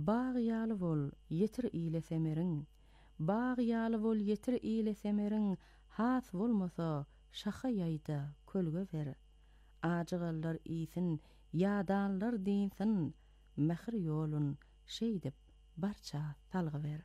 Bağyalı bol, yetir ile semerin. Bağyalı bol, yetir ile semerin. Has bolmasa, şaha yayda, kölge ver. Acıgallar isin, yadanlar dinsin. Mehir yolun, şeydip, barça talgı ver.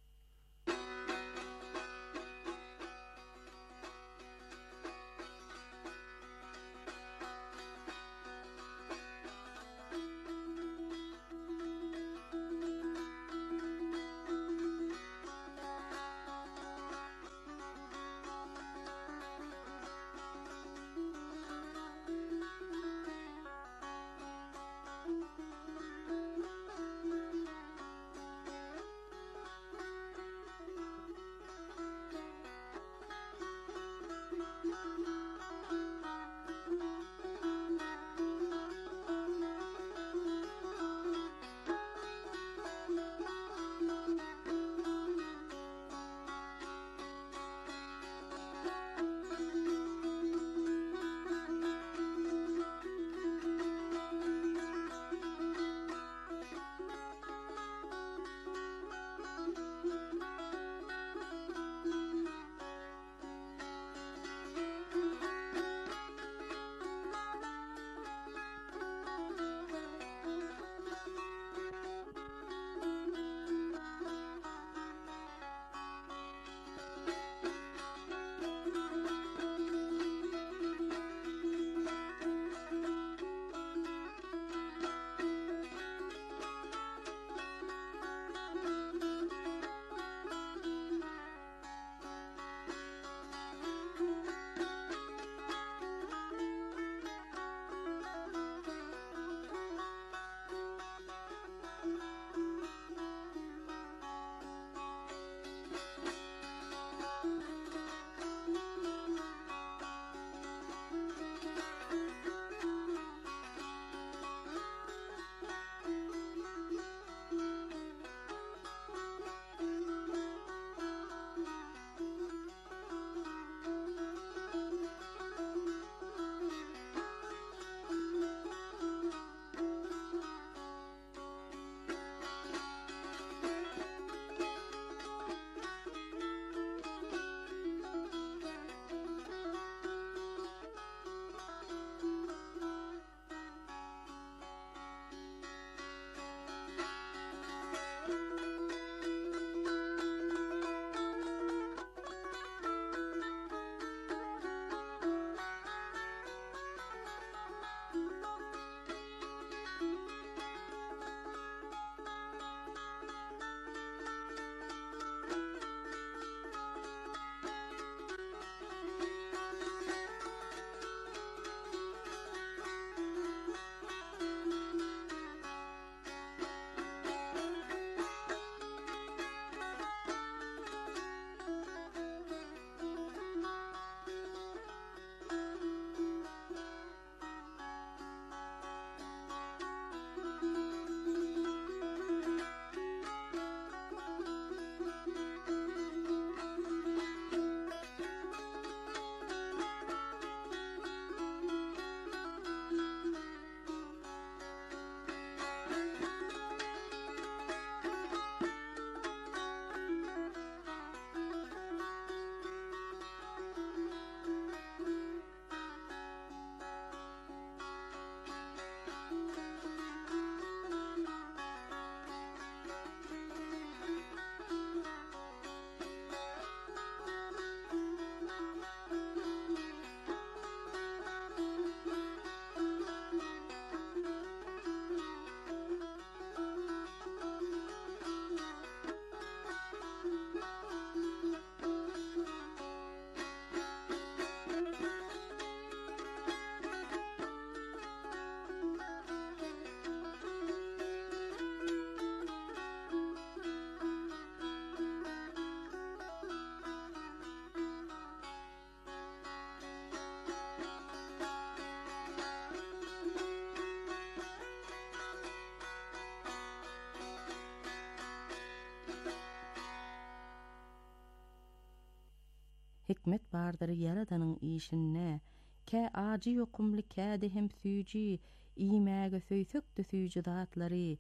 hikmet bardır yaradanın işinne, kä acı yokumly käde hem süýji, imäge söýsek de süýji zatlary,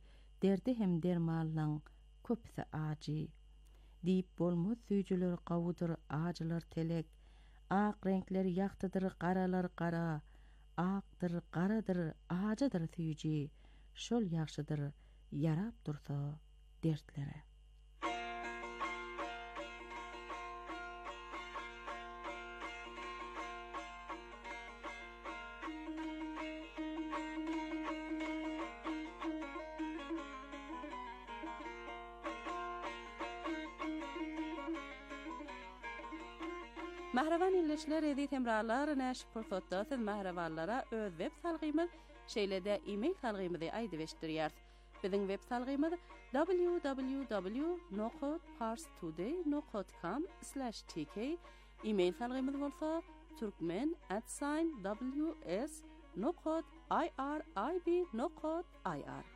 derdi hem dermalyň köpse aji. Diýip bolmaz süýjüler gawudyr, ajylar telek, ak renkleri ýaktydyr, garalar gara, akdyr, garadyr, ajydyr süýji, şol ýaşydyr, yarap dursa dertlere. Mahravan illeşler edit hemralar näş portfotda siz mahravanlara öz web salgymyz şeýlede e-mail salgymyzy aýdyp Biziň web salgymyz www.noqodparstoday.com/tk. E-mail salgymyz bolsa turkmen@ws.noqod.irib.ir.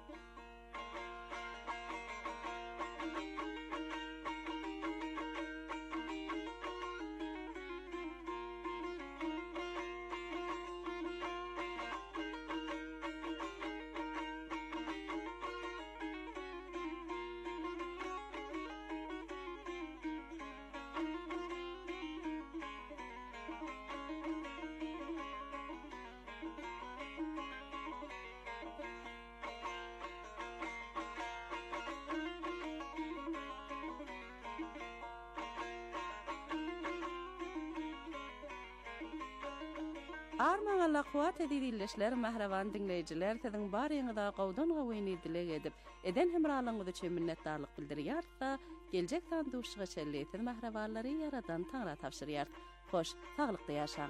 Armaňa laqwat edilýärler mahrawan dinleýijiler siziň baryňyzda gowdan gowýny dilek edip eden hemralygyňyz üçin minnetdarlyk bildirýärsa geljek sanduşyga çelleýär mahrawallary yaradan taňra tapşyrýar. Hoş, taglykda ýaşaň.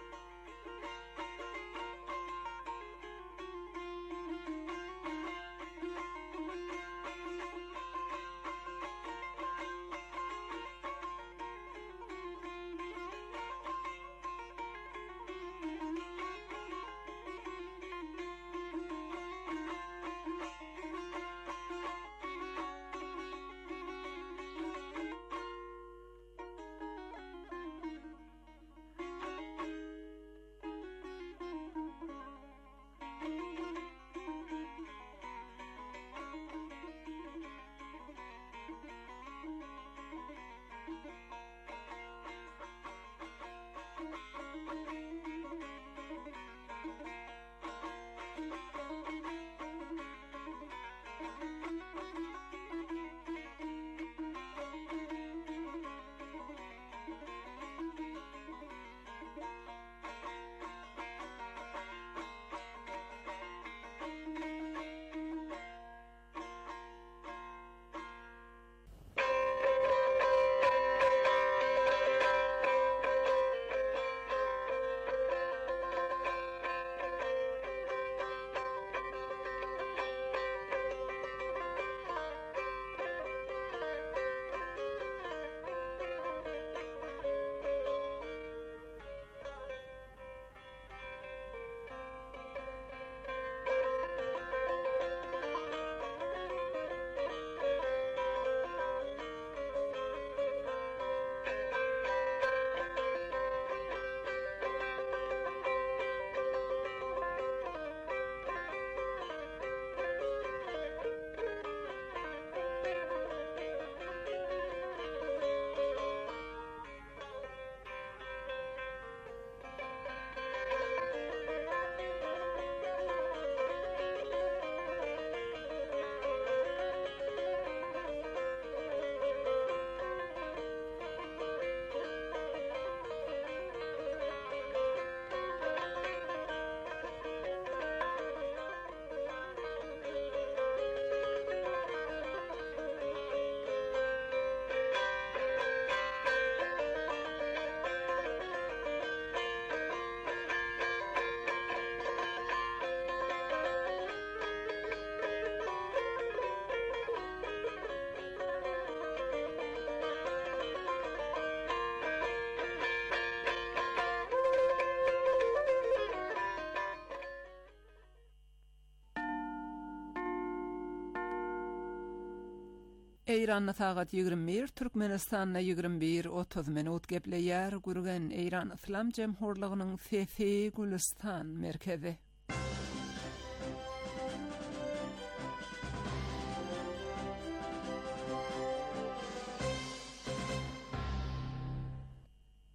Eýranda sagat 21, Türkmenistanda 21:30 minut gepleýär gürgen Eýran Islam Jemhurlygynyň Fefe Gülistan merkezi.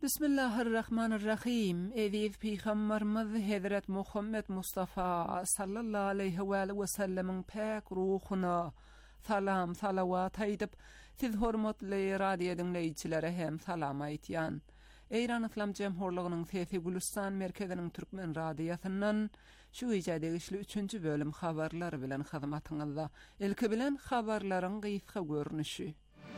Bismillahirrahmanirrahim. Edip Peygamberimiz Hazret Muhammed Mustafa sallallahu aleyhi ve sellem'in pek ruhuna salam salavat aýdyp, siz hormatly radio dinleýiçilere hem salam aýtýan. Eýran Islam Jemhurlygynyň Sesi Gülistan merkeziniň Türkmen radiosundan şu ýa-da işli 3-nji bölüm habarlary bilen hyzmatyňyzda. Ilki bilen habarlaryň gysga görnüşi.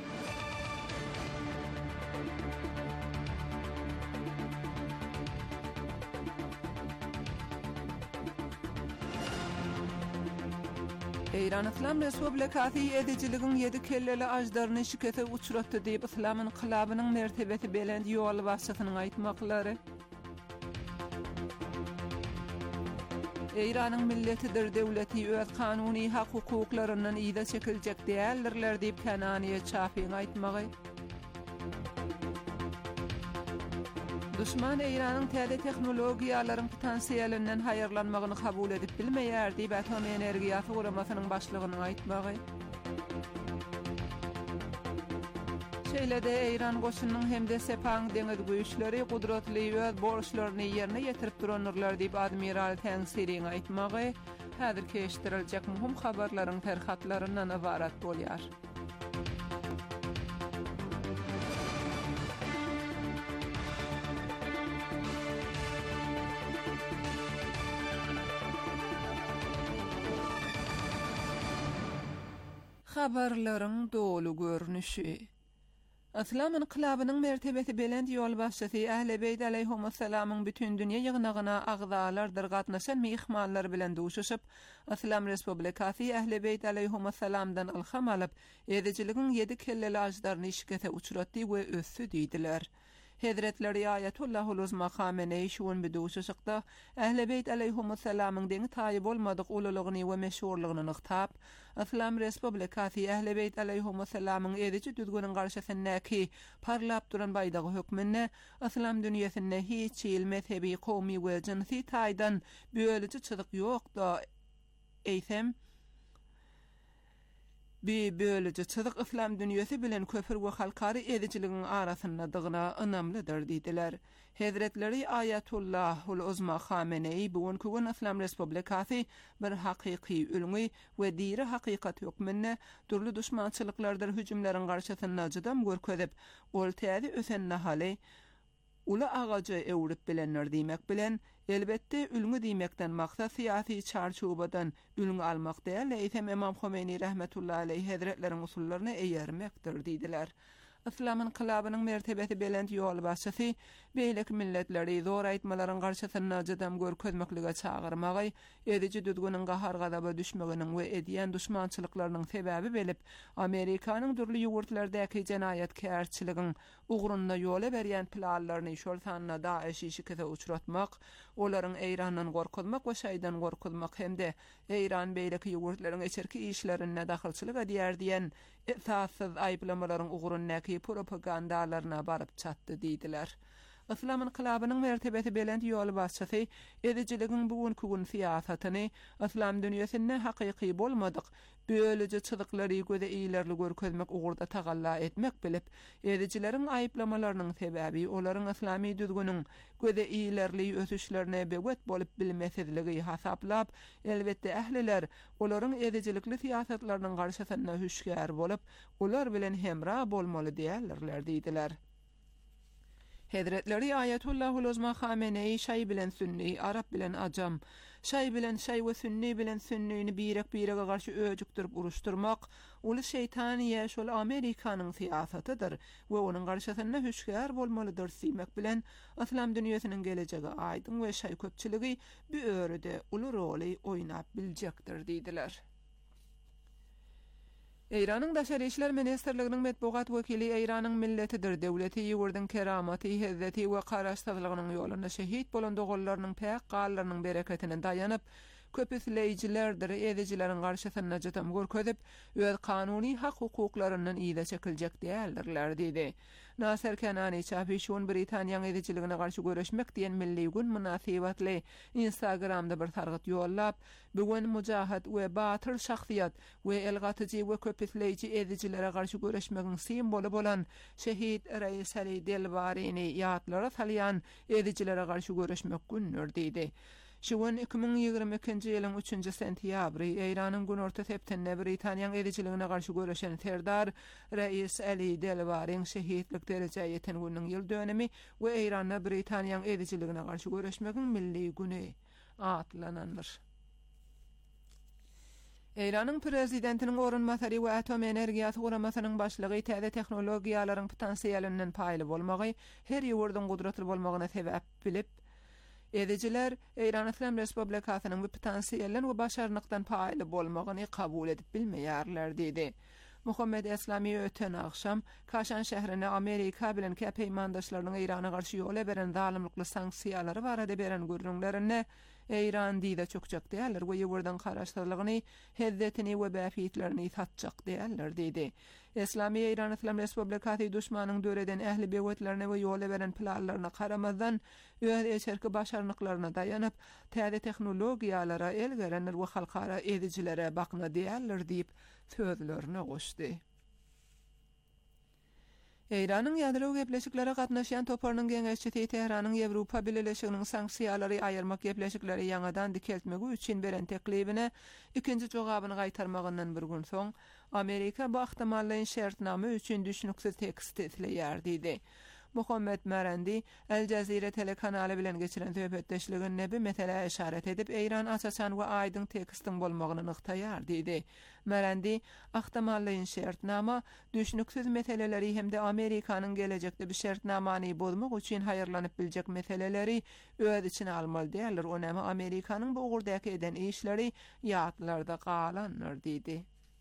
Eýran Islam Respublikasy edijiligiň 7 kelleli ajdaryny şikete uçuratdy diýip Islam inqilabynyň mertebesi belend ýol başçysynyň aýtmaklary. Eýranyň milletidir döwleti öz kanuny hak hukuklarynyň ýa-da çekiljek däldirler diýip Kananiýe Çafiň aýtmagy. Düşman Eýranyň täze tehnologiýalaryň potensiýalinden haýyrlanmagyny kabul edip bilmeýär diýip Atom Energiýasy Guramasynyň başlygynyň aýtmagy. Şeýlede Eýran goşunyň hemde Sepang deňiz güýçleri gudratly öz borçlaryny ýerine ýetirip duranlar diýip Admiral Tänsiriň aýtmagy. Häzir keşdiriljek muhim habarlaryň terhatlaryndan ibarat bolýar. Habarlaryň dolu görnüşi. Islam inqilabynyň mertebesi belend ýol başçysy Ähli Beyt aleyhissalamyň bütün dünýä ýygnagyna agzalardyr gatnaşan mehmanlar bilen duşuşyp, Islam Respublikasy Ähli Beyt aleyhissalamdan ilham alyp, edijiligiň 7 kelleli ajdaryny şikete uçuratdy we össü diýdiler. Hazretleri Ayatullahul Uzma Khamenei şuun biduşuşykda Ähli Beyt aleyhissalamyň deňi taýyp bolmadyk ululygyny we meşhurlygyny nyktap, Islam Respublikasy Ähli Beyt aleyhissalamyň ediji düzgünüň garşysyndaky parlap duran baýdagy hökmüne Islam dünýäsinde hiç ýyl mezhebi, kowmy we jinsy taýdan bölüji çyzyk ýokda eýsem bölüji çyzyk Islam dünýäsi bilen köpür we halkary edijiligiň arasyndadygyna ynamlydyr diýdiler. Hazretleri Ayatullahul Uzma Khamenei bugünkü gün Islam Respublikasy bir hakyky ülüňi we diri hakykat hökmüne türlü düşmançylyklardan hüjümleriň garşysynda jydam görkezip, ol täze ösen nahaly ula agajy ewrip bilenler diýmek bilen elbetde ülüňi diýmekden maksat syýasy çarçubadan ülüňi almak däl, eýsem Imam Khomeini rahmetullahi aleyhi hazretleriň usullaryny eýermekdir diýdiler. Islam inqilabynyň mertebesi belend ýol başçysy beýleki milletleri zor aýtmalaryň garşysynda jydam görkezmeklige çagyrmagy, ediji düzgünüň gahar gadaba düşmeginiň we edýän düşmançylyklarynyň sebäbi bilip, Amerikanyň dürli ýurtlardaky jenaýatkärçiligiň ugrunda ýola berýän planlaryny şol sanna Daeş şikete uçuratmak, olaryň Eýrandan gorkuzmak we şaýdan gorkuzmak hemde Eýran beýleki ýurtlaryň içerki işlerine dahylçylyk edýär diýen esassız aýplamalaryň ugrundaky propagandalaryna baryp çatdy diýdiler. Islam inqilabynyň mertebesi belend ýol başçysy edijiligiň bugünkü gün siýasatyny Islam dünýäsinde hakyky bolmadyk, bölüji çyzyklary göze iýlerli görkezmek ugurda tagalla etmek bilip, edijileriň aýplamalarynyň sebäbi olaryň islamy düzgünüň göze iýlerli ösüşlerine bewet bolup bilmesizligi hasaplap, elbetde ähliler olaryň edijilikli siýasatlarynyň garşysynda hüşgär bolup, ular bilen hemra bolmaly diýerler diýdiler. Hazretleri Ayatullahul Uzma Khamenei şaý bilen sünni, Arap bilen ajam, şaý bilen şaý we sünni bilen sünniýini birege garşy öjükdirip uruşdurmak, uly şeytaniýe şol Amerikanyň siýasatydyr we onuň garşysynda hüşgär bolmalydyr diýmek bilen Islam dünýäsiniň gelejegi aýdyn we şaý köpçiligi bu örüde uly roly oýnap biljekdir diýdiler. Eýranyň Daşary işler ministrliginiň medbugat wekili Eýranyň milletidir döwleti ýurdun keramaty, hezzeti we garaşsyzlygynyň ýolunda şehit bolan dogullarnyň pek gallarynyň bereketine daýanyp, köpüsleyjilerdir, edejileriň garşysyna jatam görkezip, öz kanuny hak hukuklarynyň ýa-da çekiljek däldirler diýdi. Nasser Kenani çapyşuň Britaniýanyň edejiligine garşy göreşmek diýen milli gün munasybatly Instagramda bir targyt ýollap, bugün mujahat we batyr şahsiýat we elgatyjy we köpüsleýiji edejilere garşy göreşmegiň simboly bolan şehit Reis Ali Delbaryny ýatlara salýan edejilere garşy göreşmek günler diýdi. Şuun 2022-nji ýylyň 3-nji sentýabry Eýranyň günorta septende Britaniýanyň edejiligine garşy göreşen serdar Reis Ali Delbaryň şehitlik derejäge ýeten günüň ýyl dönemi we Eýranda Britaniýanyň edejiligine garşy göreşmegiň milli güni atlanandyr. Eýranyň prezidentiniň orunmasary we atom energiýasy guramasynyň başlygy täze tehnologiýalaryň potensiýalinden paýly bolmagy her ýurdyň gudratly bolmagyna sebäp bilip, edejiler Eýran Islam Respublikasynyň bu potensiýalden we başarnykdan paýly bolmagyny kabul edip bilmeýärler diýdi. Muhammed Eslami öten akşam Kaşan şäherine Amerika bilen käpeýmandaşlarynyň Eýrana garşy ýola beren zalymlykly sanksiýalary barada beren görüňlerini Eýran diýde çökjek däldir we ýurdan garaşdyrlygyny, heddetini we bäfitlerini satjak däldir diýdi. Eslami Eýran Islam Respublikasy düşmanyň döreden ähli bewetlerine we ýola beren planlaryna garamazdan öz eçerki başarnyklaryna daýanyp, täze tehnologiýalara elgerenler we halkara edejilere bakna däldir diýip sözlerini goşdy. Eýranyň ýadro gepleşiklere gatnaşan toparnyň geňeşçisi Teheranyň Ýewropa Birleşiginiň sanksiýalary aýyrmak gepleşikleri ýangadan dikeltmegi üçin beren teklibine ikinji jogabyny gaýtarmagyndan bir gün soň Amerika bu ahtimallaryň şertname üçin düşnüksiz tekst etleýär diýdi. Muhammed Marandi El Jazeera telekanaly bilen geçiren söhbetdeşligine näbi mesele işaret edip Eýran asasan we aýdyň tekstiň bolmagyny nyktaýar diýdi. Marandi ahtimallaryň şertnama düşnüksiz meseleleri hemde Amerikanyň gelejekde bir şertnamany bozmak üçin haýyrlanyp biljek meseleleri öz içine almaly däldir. Onamy Amerikanyň bu ugurdaky eden işleri ýatlarda galanlar diýdi.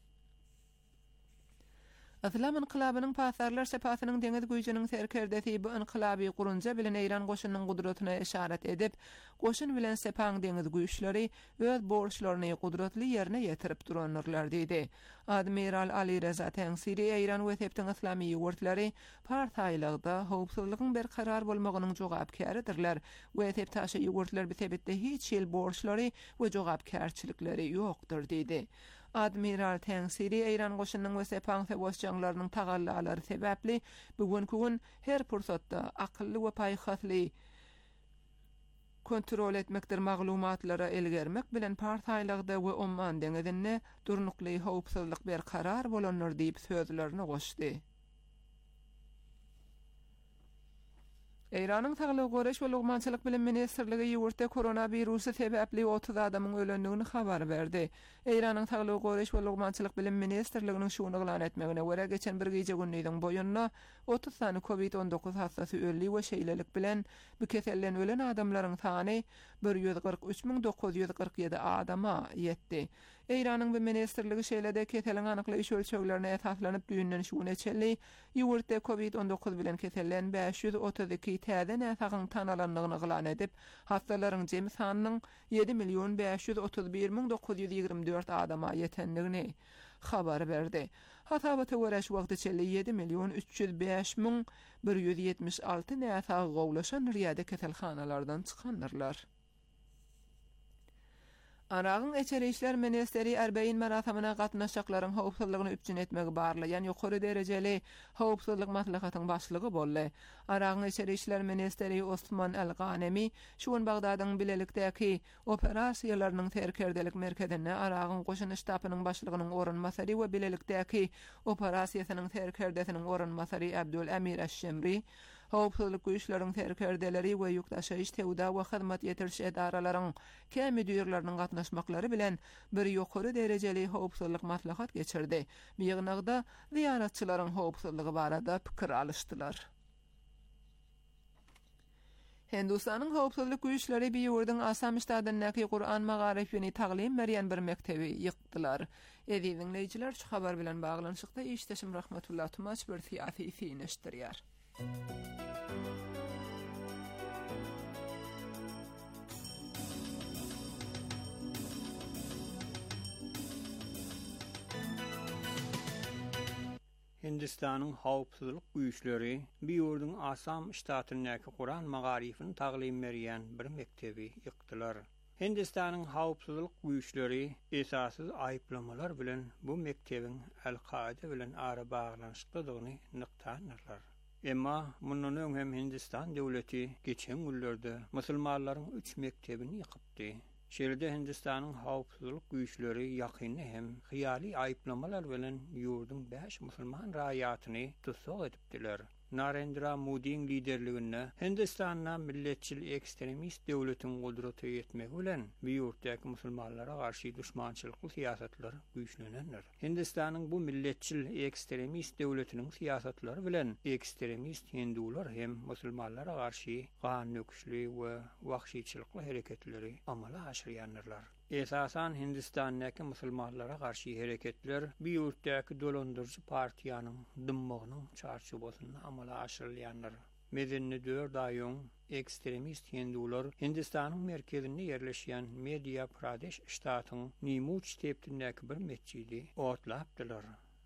Islam inqilabynyň pasarlar sepatynyň deňiz güýjüniň serkerdesi bu inqilaby gurunja bilen Eýran goşunynyň gudratyna işaret edip, goşun bilen sepaň deňiz güýçleri öz borçlaryny gudratly ýerine ýetirip duranlar diýdi. Admiral Ali Reza Tengsiri Eýran we septiň islamy ýurtlary partaýlygda howpsuzlygyň berkarar bolmagynyň jogapkäridirler we septaşy ýurtlar bitebetde hiç ýyl borçlary we jogapkärçilikleri ýokdur diýdi. Admiral Tengsiri Eýran goşunynyň we sepaň sewasçanlarynyň tagallalary sebäpli bugünkü gün her pursatda akylly we paýhasly kontrol etmekdir maglumatlara elgermek bilen partaýlygda we Omman deňizinde durnukly howpsuzlyk berkarar bolanlar diýip sözlerini goşdy. Eýranyň Saglyk Goreş we Lugmançylyk bilen Ministrligi ýurtda koronavirusy sebäpli 30 adamyň ölendigini habar berdi. Eýranyň Saglyk Goreş we Lugmançylyk bilen Ministrliginiň şuny glan etmegine görä geçen bir gece günniň boýunna 30 sany COVID-19 hastasy ölli we şeýlelik bilen bu keselden ölen adamlaryň sany 143.947 adama ýetdi. Eýranyň bu ministrligi şeýlede keseliň anyklaýyş ölçeglerine esaslanyp düýünden şuny çelli ýurtda COVID-19 bilen keselen 532 täze näsagyň tanalandygyny glan edip, hastalaryň jemy sanynyň 7.531.924 adama ýetendigini habar berdi. Hatabata görä şu wagtda çelli 7.305.176 näsa gowlaşan riyada keselhanalardan çykandyrlar. Arağın Eçeri İşler Ministeri Erbeyin merasamına gatnaşaklaryň howpsuzlygyny üpjün etmegi barlayan ýokary derejeli howpsuzlyk maslahatynyň başlygy boldy. Arağın Eçeri İşler Ministeri Osman El-Ganemi şuun Bagdadyň bilelikdäki operasiýalarynyň terkerdelik merkezine Arağın goşun ştabynyň başlygynyň orunmasary we bilelikdäki operasiýasynyň terkerdesiniň orunmasary Abdul Amir Aş-Şemri howpsuzlyk güýçleriň terkerdeleri we ýurtdaşyş tewda we hyzmat ýetirýän edaralaryň käme düýürleriniň gatnaşmaklary bilen bir ýokary derejeli howpsuzlyk maslahat geçirdi. Bu ýygnagda ziyaratçylaryň howpsuzlygy barada pikir alışdylar. Hindistanyň howpsuzlyk güýçleri bir ýurdyň Asam ştatyndaky Qur'an magarifini taglim berýän bir mektebi ýykdylar. Dinleýijiler, şu habar bilen baglanyşykda işdeşim Rahmetullah Tumaç bir fiýasy fiýneşdirýär. Hindistan'ın hawpsuzlyk güýçleri Biýurdun Assam ştatyndaky Quran magarifini taglim berýän bir mektebi ýykdylar. Hindistan'ın hawpsuzlyk güýçleri esassız aýplamalar bilen bu mektebiň Al-Qaida bilen ara baglanyşyklydygyny nykdanyrlar. Emma mundan öň hem Hindistan döwleti geçen günlerde musulmanlaryň 3 mektebini ýykypdy. Şeýle Hindistan'ın hawpsuzlyk güýçleri ýakyny hem hyýaly aýplamalar bilen ýurdun 5 musulman raýatyny tutsak edipdiler. Narendra Modi'nin liderliginde Hindistan'a milletçil ekstremist devletin gudraty yetmegi bilen ýurtdaky musulmanlara garşy düşmançylykly siýasatlar güýçlenenler. Hindistan'ın bu milletçil ekstremist devletiniň siýasatlary bilen ekstremist hindular hem musulmanlara garşy gan nöküşli we wahşyçylykly hereketleri amala aşyrýanlar. Esasan Hindistan'daki musulmanlara karşı hareketler bir yurtdaki dolandırıcı partiyanın dymmagynyň çarşubasyna amala aşyrylýanlar. Medeni 4 aýyň ekstremist hindular Hindistan'ın merkezinde yerleşen Madhya Pradesh ştatynyň Nimuch tepdindäki bir mescidi otlapdylar.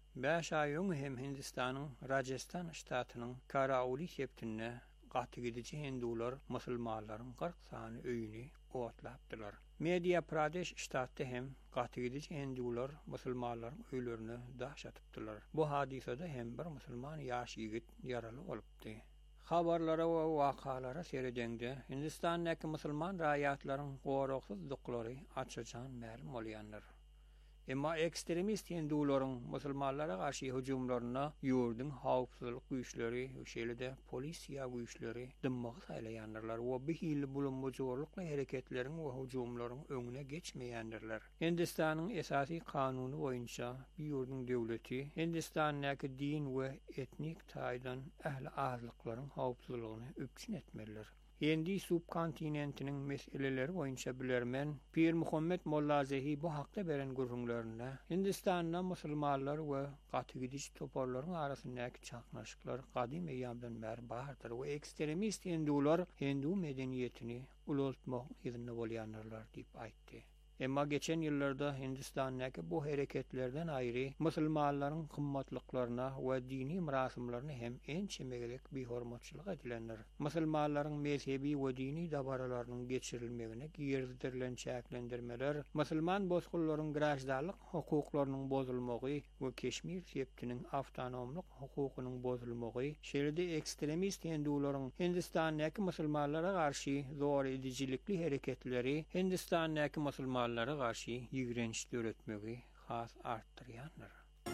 5 aýyň hem Hindistan'ın Rajasthan ştatynyň Karauli tepdinde gaty gidici hindular musulmanlaryň 40 sany öýüni otlapdylar. Madhya Pradesh ştatda hem gaty gidici hindular musulmanlaryň öýlerini daşatypdylar. Bu hadisede hem bir musulman ýaş ýigit ýaraly bolupdy. Habarlara we wakalara seredende Hindistan'daky musulman raýatlaryň goraksızlyklary açyjan ma'lum bolýanlar. Emma ekstremist hindularyň musulmanlara garşy hüjumlaryna ýurdun hawpsuzlyk güýçleri, şeýle-de polisiýa güýçleri dymmagy saýlaýanlar we bu hili bulanmajorlykly hereketleriň we hüjumlaryň öňüne geçmeýändirler. Hindistan'yň esasy kanuny boýunça bir ýurdun döwleti Hindistan'daky din we etnik taýdan ähli azlyklaryň hawpsuzlygyny öpçün etmeliler. Hindi subkontinentiniň meseleleri boýunça bilermen Pir Muhammed Mollazehi bu hakda beren gurrunlaryna Hindistan'da musulmanlar we gaty gidici toparlaryň arasyndaky çaknaşyklar gadim eýamdan bäri bardyr we ekstremist hindular Hindu medeniýetini ulatmak ýerine bolýanlar diýip aýtdy. Emma geçen ýyllarda Hindistan'daky bu hereketlerden aýry musulmanlaryň kymmatlyklaryna we dini mirasimlaryna hem ençemegerek bir hormatçylyk edilenler. Musulmanlaryň mezhebi we dini dabaralarynyň geçirilmegine giýerdirilen çäklendirmeler, musulman bozgullaryň graçdarlyk hukuklarynyň bozulmagy we Keşmir septiniň awtonomlyk hukukynyň bozulmagy, şeýle-de ekstremist hindularyň Hindistan'daky musulmanlara garşy zor edicilikli hereketleri Hindistan'daky musulmanlara garşy ýigrençlik öretmegi has artdyrýanlar.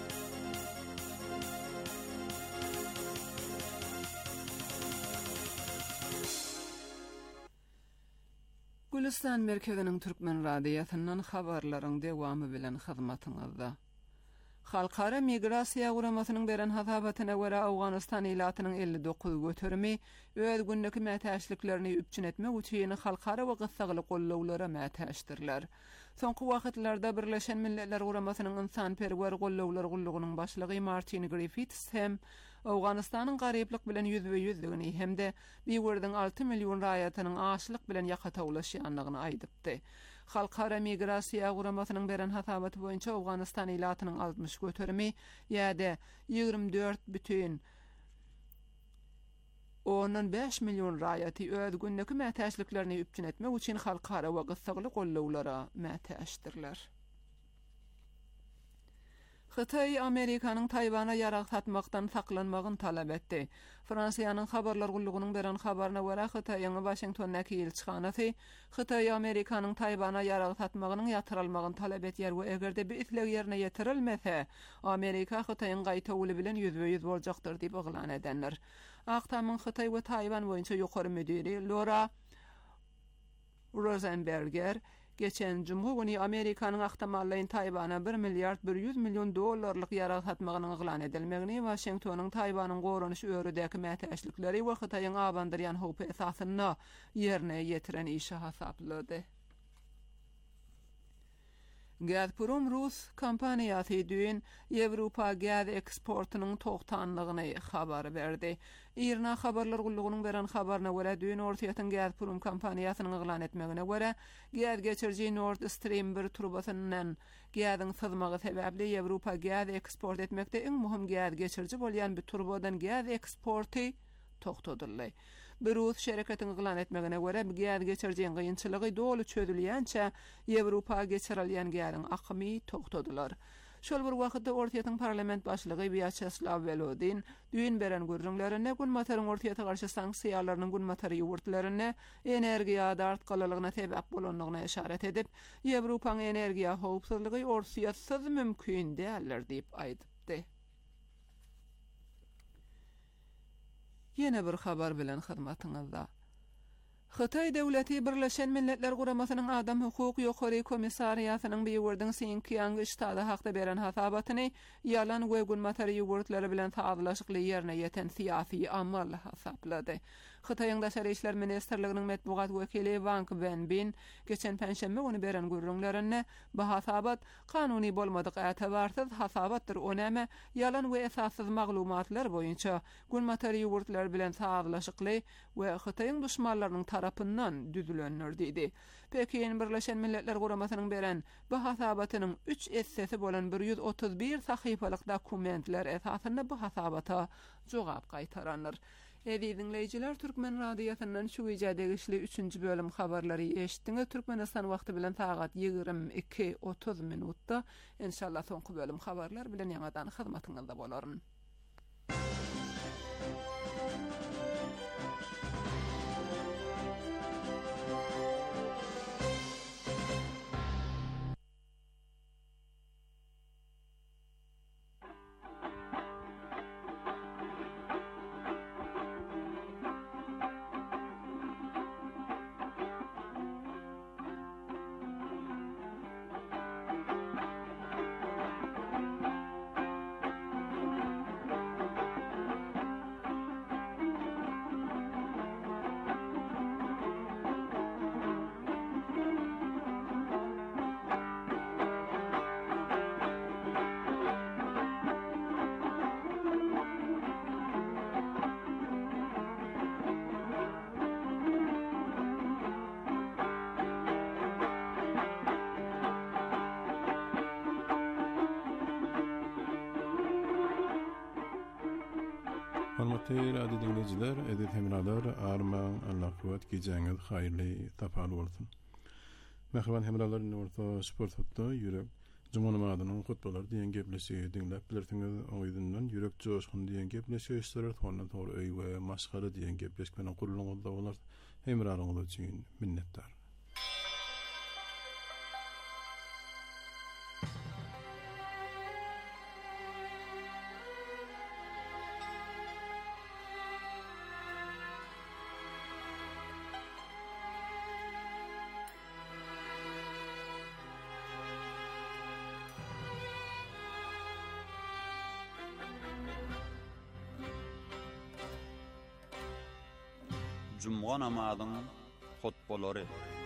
Gülistan merkeziniň Türkmen radiýasyndan habarlaryň dewamy bilen hyzmatyňyzda. Halkara migrasiýa guramasynyň beren hasabatyna görä Awganistan ilatynyň 59 göterimi öz günnäki mätäçliklerini üpçün etmek üçin halkara we gysgaly gollawlara mätäçdirler. Soňky wagtlarda Birleşen Milletler Guramasynyň insanperwer gollawlar gullugynyň başlygy Martin Griffiths hem Awganistanyň garyplyk bilen ýüzbe-ýüzligini hemde bir wurdyň 6 million raýatynyň açlyk bilen ýaka tawlaşýanlygyny aýdypdy. Halkara migrasiýa guramasynyň beren hasabaty boýunça Awganistan ilatynyň 60 göterimi ýa-da 24,5 million raýaty öz günnäki mätäçliklerini üpçün etmek üçin halkara we gysgaly gollawlara mätäçdirler. Xitay Amerikanyň Taýwana ýarag satmakdan saklanmagyny talap etdi. Fransiýanyň habarlar gullugynyň beren habaryna görä Xitaýyň Washingtondaky elçixanasy Xitay Amerikanyň Taýwana ýarag satmagynyň ýatyrylmagyny talap etýär we egerde bir isleg ýerine ýetirilmese, Amerika Xitaýyň gaýtawy bilen ýüzbe-ýüz boljakdyr diýip oglan edenler. Aktamyň Xitay we Taýwan boýunça ýokary müdiri Laura Rosenberger geçen cuma günü Amerikanyň ahtamallyň Taýwana 1 milliard 100 milyon dollarlyk ýarag satmagyny eglan edilmegini Washingtonyň Taýwanyň goranyş öwrüdäki mätäçlikleri we Xitaýyň abandyrýan howpy esasyna ýerine ýetiren işe hasaplady. Gazprom Rus kompaniyasy düýün Ýewropa gaz eksportynyň togtanlygyny habar berdi. İRNA habarlar gullugynyň beren habaryna görä düýün ortaýatyn Gazprom kompaniýasynyň eglan etmegine görä gaz geçirji Nord Stream 1 trubasynyň gazyň sızmagy sebäpli Ýewropa gaz eksport etmekde iň muhim gaz geçirji bolýan bir turbadan gaz eksporty togtadyldy. Berus şerekatyň eglan etmegine görä gaz geçirjiň gynçylygy dolu çözülýänçe Ýewropa geçirilýän gazyň akymy togtadylar. Şol bir wagtda ortaýatyň parlament başlygy Vyacheslav Volodin düýün beren görüňlerine gün mataryň ortaýata garşy sanksiýalarynyň gün matary ýurtlaryna energiýa dartgalylygyna sebäp bolanlygyna işaret edip, Ýewropanyň energiýa howpsuzlygy ortaýatsız mümkin däldir diýip aýdypdy. Yine bir habar bilen hyzmatyňyzda. Xitay döwleti Birleşen Milletler Guramasynyň Adam Hukuky Ýokary Komissariýasynyň beýwirdiň Xinjiang ştady hakda beren hasabatyny ýalan we gün matary ýurtlary bilen taýdanlaşykly ýerine ýeten syýasy amal hasaplady. Xitaýyň Daşary işler ministrliginiň medbugat wekili Wang Wenbin geçen penşembe onu beren görüňlerine bu hasabat kanuny bolmadyk ätebarsyz hasabatdyr onäme ýalan we esassız maglumatlar boýunça gün matary ýurtlar bilen taýdanlaşykly we Xitaýyň düşmanlarynyň tarapyndan düzülenler diýdi. Pekin Birleşen Milletler Guramasynyň beren bu hasabatynyň 3 essesi bolan 131 sahypalyk dokumentler esasynda bu hasabata jogap gaýtaranlar. Dinleyijiler, Türkmen radiosynyň şu ýerde 3-nji bölüm habarlary eşitdiňiz. Türkmenistan wagty bilen saat 22:30 minutda inşallah soňky bölüm habarlar bilen ýa-da hyzmatyňyzda bolaryn. Hormatly radio dinleyijiler, edip hemralar, arman, Allah kuvvet geceňiz haýyrly, tapal bolsun. Merhaban hemralar, orta sport hatda ýürek Juma namazynyň hutbalar diýen gepleşi dinläp bilersiňiz, oýdundan ýürek joşgun diýen gepleşi işler tornan tor öý we maşgara diýen gepleşmeni gurulňyzda bolar. Hemralaryňyz üçin minnetdar. Juma namazynyň hutbalary.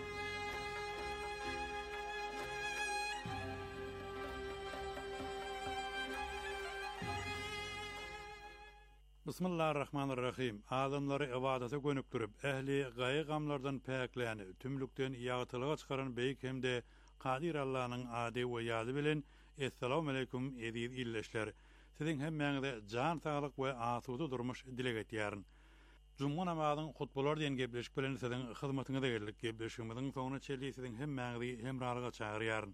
Bismillahirrahmanirrahim. Adamlary ibadata gönükdirip, ähli gaýy gamlardan päkläni, tümlükden ýagtylyga çykaran beýik hemde Qadir Allah'nyň ady we ýazy bilen Assalamu alaykum edip illeşler. Siziň hemmeňize jan saglyk we asudy durmuş dilek etýäryn. Juma namazynyň hutbalar diýen gepleşik bilen siziň hyzmatyňyza geldik. Gepleşigimiziň soňuna çelli siziň hemmeňizi hemralyga çagyrýaryn.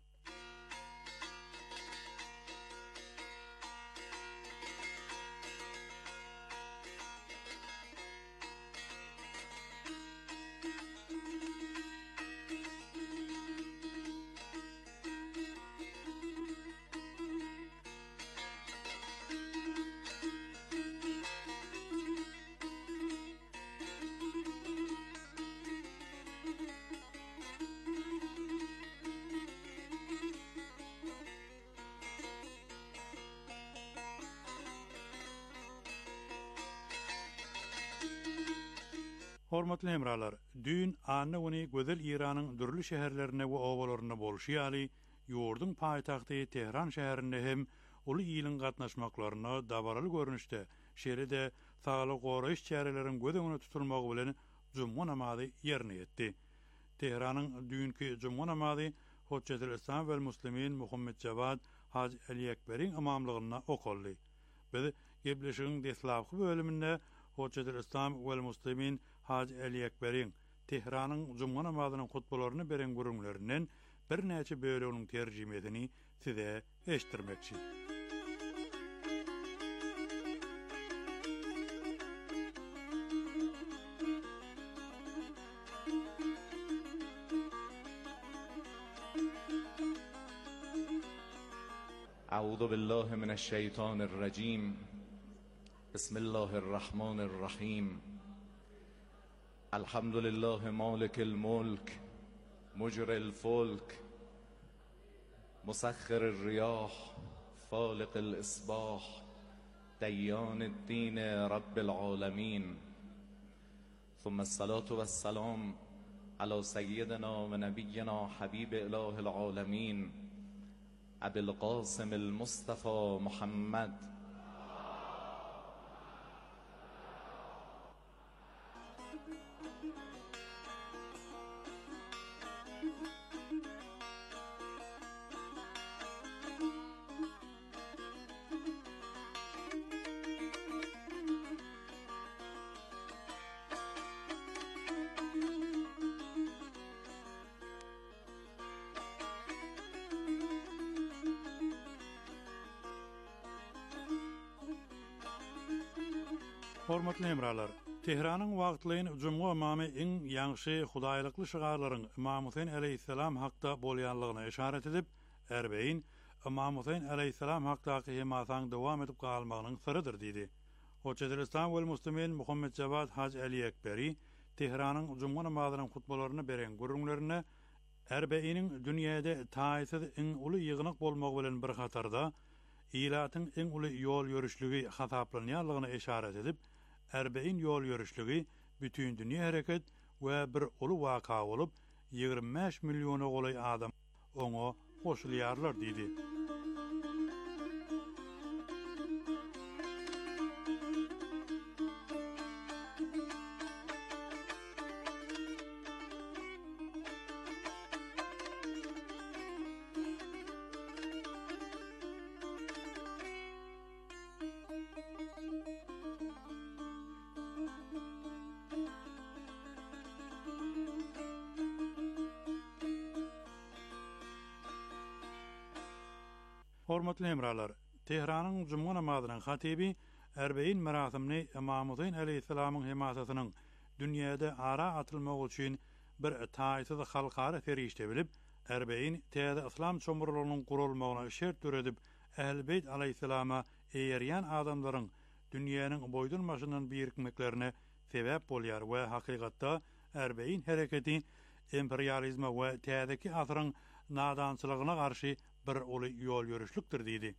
Hormatly hemralar, düýün anna güni gözel İranyň dürli şäherlerine we owalaryna bolşy ýaly ýurdun paýtagty Tehran şäherinde hem uly ýylyň gatnaşmaklaryna dabaraly görnüşde şeýle-de sagalyk goraýyş çäreleriň göz tutulmagy bilen juma namazy ýerine ýetdi. Tehranyň dünkü juma namazy Hoçjatyl Islam we Muslimin Muhammed Javad Haj Ali Ekberiň imamlygyna okuldy. Biz gebleşigiň deslapky bölüminde Hoçjatyl Islam we Muslimin Haj Ali Ekberiň Tehranyň juma namazynyň hutbalaryny beren gurumlarynyň bir näçe bölüminiň terjimetini size eşitdirmekçi. أعوذ بالله من الشيطان الرجيم بسم الله الرحمن الرحيم الحمد لله مالك الملك مجري الفلك مسخر الرياح فالق الإصباح ديان الدين رب العالمين ثم الصلاة والسلام على سيدنا ونبينا حبيب إله العالمين أبي القاسم المصطفى محمد Hormatly hemralar, Tehranyň wagtlyň juma imamy iň ýaňşy hudaýlykly şygarlaryň Imam Husayn aleyhissalam hakda bolýanlygyna işaret edip, erbeýin Imam Husayn aleyhissalam hakdaky hemasaň dowam edip galmagynyň syrydyr diýdi. Hoçjatyl Islam we Muslimin Muhammed Javad Haj Ali Ekberi Tehranyň juma namazynyň hutbalaryny beren gurumlaryna erbeýiniň dünýede taýsyz iň uly ýygynyk bolmagy bilen bir hatarda ilatyň iň uly ýol ýörüşlügi hasaplanýanlygyna işaret edip, erbeýin ýol ýörüşlügi bütün dünýä hereket we bir uly waka bolup 25 milliona golay adam oňa goşulýarlar diýdi. Hormatly hemralar, Tehranyň juma namazynyň hatibi erbeýin merasimini Imam Husayn aleyhissalamyň hemasatynyň dünýede ara atylmagy üçin bir taýsyz halkara ferişte bilip, erbeýin täze islam çomurlugynyň gurulmagyna şert töredip, Ähl-Beyt aleyhissalama eýerýän adamlaryň dünýäniň boýdurmaşyndan birikmeklerine sebäp bolýar we hakykatda erbeýin hereketi imperializma we täzeki asyryň nadançylygyna garşy bir uly ýol ýörüşlükdir diýdi.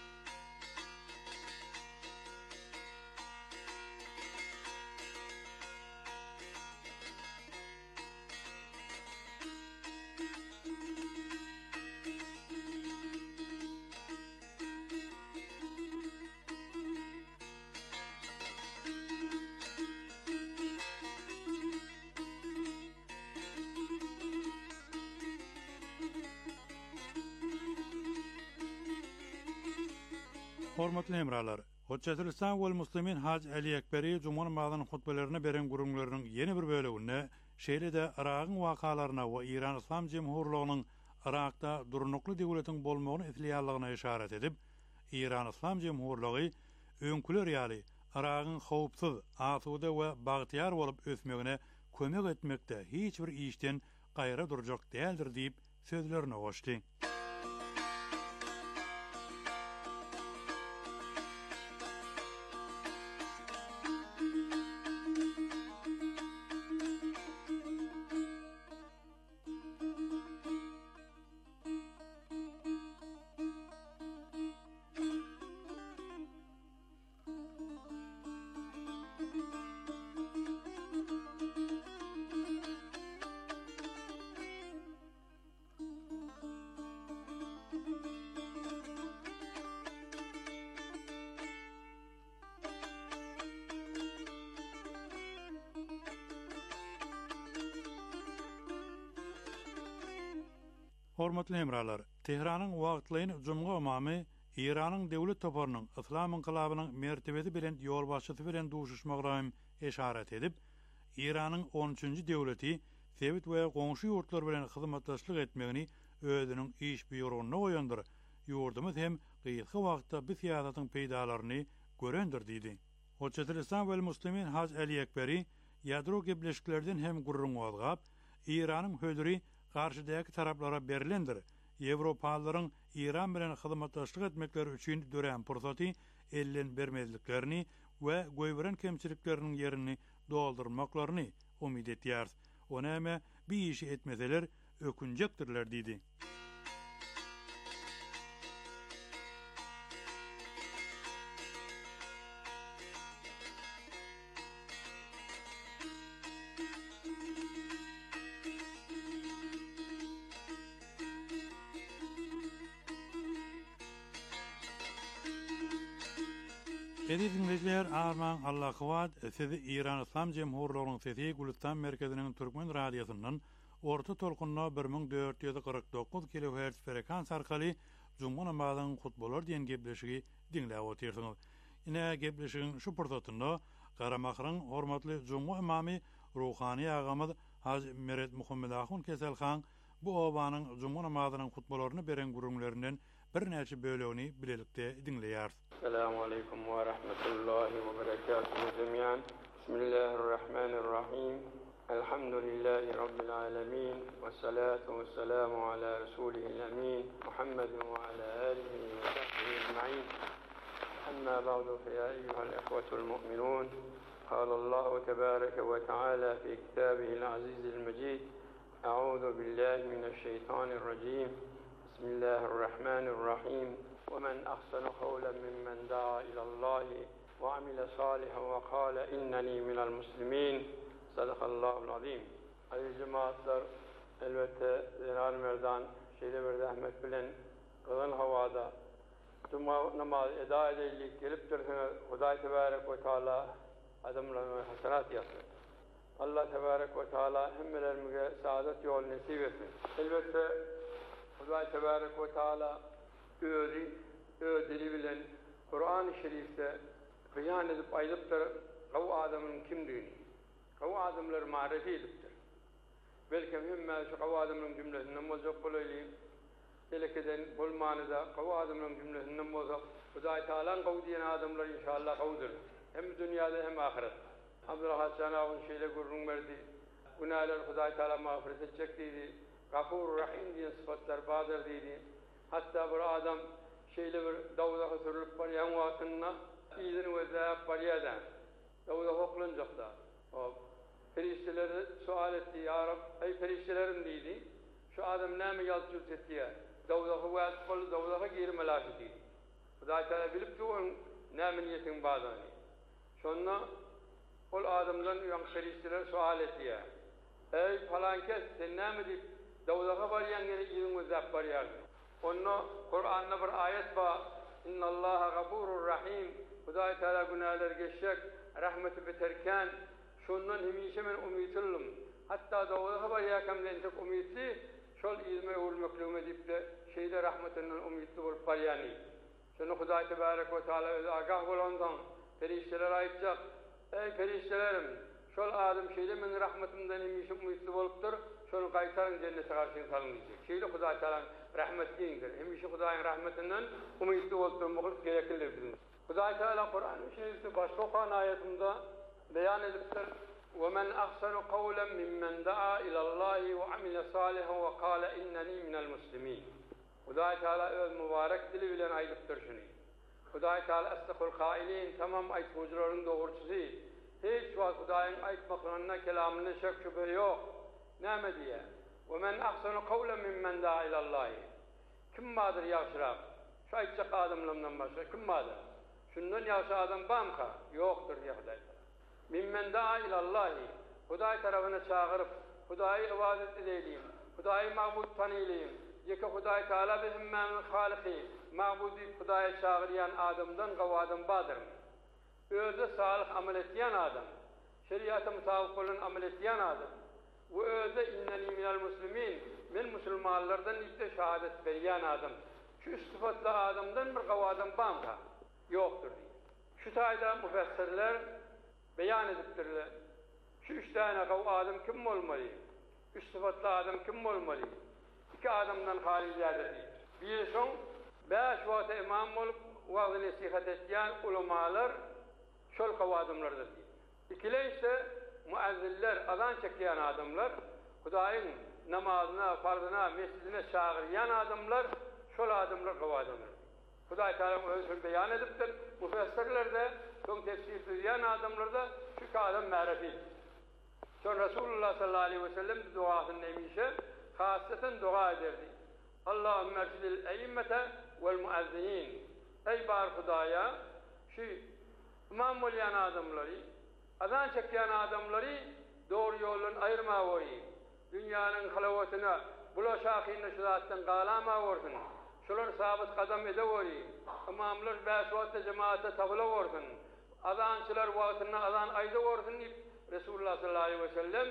Hormatly hemralar, Hoçjatyl Islam we Muslimin Haj Ali Ekberi juma namazynyň hutbalaryny beren gurumlarynyň ýeni bir bölегine şeýle-de Iragyň wakalaryna we İran Islam Jemhurlygynyň Irakda durnukly döwletiň bolmagyny isleýärligine işaret edip, İran Islam Jemhurlygy öňküler ýaly Iragyň howpsyz, asuda we bagtyar bolup ösmegine kömek etmekde hiç bir işden gaýra durjak däldir diýip sözlerini goşdy. Hormatly hemralar, Tehranyň wagtlyny Jumga imamy İranyň döwlet toparynyň İslam inqilabynyň mertebesi bilen ýol başçysy bilen duşuşmagyna eşaret edip, İranyň 13-nji döwleti Sewit we goňşy ýurtlar bilen hyzmatdaşlyk etmegini özüniň iş bürosyna goýandyr. Ýurdumyz hem gysga wagtda bu syýasatyň peýdalaryny görendir diýdi. Hoçatlistan we Muslimin Haj Ali Ekberi ýadro gebleşiklerden hem gurrun bolgap, İranyň hödüri garşydaky taraplara berilendir. Ýewropalylaryň İran bilen hyzmatdaşlyk etmekleri üçin dören pursaty ellen bermezliklerini we goýberen kemçilikleriniň yerini doldurmaklaryny umyt etýär. Onäme bir işi etmeseler ökünjekdirler diýdi. Dinleyijiler, arman Allah kıvat, sizi İran İslam Cemhurluğu'nun sesi Gülistan Merkezi'nin Türkmen radyosundan orta tolkunna 1449 kHz frekans arkaly Juma namazynyň hutbalar diýen gebleşigi dinläp oturýarsyňyz. Ine gebleşigiň şu pursatynda Garamakyň hormatly Juma imamy ruhany agamyz Haj Meret Muhammed Ahun Keselhan bu obanyň Juma namazynyň hutbalaryny beren gurumlaryndan bir näçe bölegini bilelikde dinleýär. Assalamu alaikum wa rahmatullahi wa barakatuhu jami'an. Bismillahirrahmanirrahim. Elhamdülillahi rabbil alamin. Ve salatu ve selamu ala rasulihil amin. Muhammedin ve ala alihi ve sahbihi ecma'in. Amma ba'du fe ya eyyuhal ihvetul mu'minun. Qala Allahu tebareke ve teala fi kitabihil azizil mecid. A'udhu billahi mineşşeytanirracim. Bismillahirrahmanirrahim. ومن أحسن قولا ممن دعا إلى الله وعمل صالحا وقال إنني من المسلمين. صدق الله العظيم. Aziz cemaatler, elbette Zenal Merdan Şeyde bir rahmet bilen kılın havada Cuma namazı eda edildik gelip dursun Huday Tebarek ve Teala adamlarına hasenat yapsın. Allah Tebarek ve Teala hemmelerimize saadet yol nasip etsin. Elbette Huday Tebarek ve Teala ödeli bilen Kur'an-ı Şerif'te beyan edip ayılıptır kavu adamın kimliğini. Kavu adamlar marifi ediptir. Belki mühimmel şu kavu adamın cümlesinden bozak bulayım. Telekeden bulmanıda kavu adamın cümlesinden bozak. Huday Teala'nın kavu diyen adamlar inşallah kavudur. Hem dünyada hem ahirette. Abdülhas Canav'ın şeyle gurrun verdi. Günahlar Huday Teala mağfiret edecek dedi. Gafur Rahim diyen sıfatlar badır dedi. Hatta bir adam şeyle bir davda sürülüp baryan vaktında izin ve zayıf baryadan. Davda hoklunacak da. Ferişteleri sual etti. Ya Rab, ey feriştelerim dedi. Şu adam ne mi yalçurt etti ya? Davda vasıfalı, davda geri melaş dedi. Huday Teala bilip ki onun ne mi niyetin bazani. Sonra o adamdan uyan ferişteler sual etti ya. Ey falan kes, sen ne mi deyip davda baryan gene izin ve zayıf baryan. Onu Kur'an'da bir ayet var. İnna Allaha gafurur rahim. Huday Teala günahlar geçecek, rahmeti biterken şundan hemişe men umitillim. Hatta davada haber yakamdan çok umitli, şol izme ul meklum edip de şeyde rahmetinden umitli olup baryani. Şunu Huday Tebarek ve Teala öz agah bolandan ferişteler aytacak. Ey feriştelerim, şol adam şeyde men rahmetimden hemişe umitli olupdur. Şunu kaytarın cennete karşın salın diyecek. Şeyde Huday Teala'nın rahmetliyindir. Hemişe Huday'ın rahmetinden umutlu olduğumuz gereklidir bizim. Huday Teala Kur'an-ı Şerif'te başka okuyan ayetinde beyan ediptir. وَمَنْ أَحْسَنُ قَوْلًا مِمَّنْ دَعَا إِلَى اللّٰهِ وَعَمِلَ صَالِحًا وَقَالَ إِنَّنِي مِنَ الْمُسْلِمِينَ. Huday Teala öz mübarek dili bilen aytıptır şunu. Huday Teala astakul kailin tamam aytmacıların doğrucusu. Hiç vakit Huday'ın aytmaklarına kelamında şek şüphe yok. Ne diye? وَمَنْ أَحْسَنُ قَوْلًا مِمَّنْ دَعَا إِلَى اللّٰهِ. Kim vardır yavşırak? Şu aytacak adamlarından başka kim vardır? Şundan yavşı adam var mı? Yoktur diye Huday Teala. Mimmen da'a ilallahi. Huday tarafına çağırıp Huday'ı ibadet edeyim. Huday'ı mabud tanıylayım. Yeke Huday Teala bir himmenin haliki. Mabudi Huday'a çağırayan adamdan kavadım badır mı? Özde salih amel etiyen adam. Şeriata mutabık olan amel etiyen adam. Bu özde inneni minel muslimin. men musulmanlardan ýa-da şahadat berýän adam. Şu sıfatly adamdan bir gawa adam barmı? Ýokdur. Şu taýda müfessirler beýan edipdirler. Şu üç tane gawa adam kim bolmaly? Üç sıfatly adam kim bolmaly? İki adamdan hali ýadyr. Bir soň 5 wagta imam bolup wagty nasihat etýän ulamalar şol gawa adamlardyr. İkilençe muazziller, azan çekýän adamlar, Hudaýyň namazyna, farzyna, mescidine çağırýan adamlar, şol adamlar gawa adamlar. Hudaý Taala özü beýan edipdir. Müfessirler de, şol tefsir edýän adamlar da şu adam ma'rifi. Şol Rasulullah sallallahu aleyhi ve sellem duasyny emişe, hasaten dua ederdi. Allahümme erşidil e'immete vel muazzinin. Ey bar Hudaýa, şu imam bolýan adamlary, azan çekýän adamlary doğru ýoldan aýyrma goýy. Dünýäniň halawatyna, bulaşakyny şu zatdan galama wursun. Şolar sabit kadam ede goýy. Imamlar 5 wagtda jemaata tabla wursun. Azançylar wagtyna azan aýda wursun diýip Resulullah sallallahu aleyhi ve sellem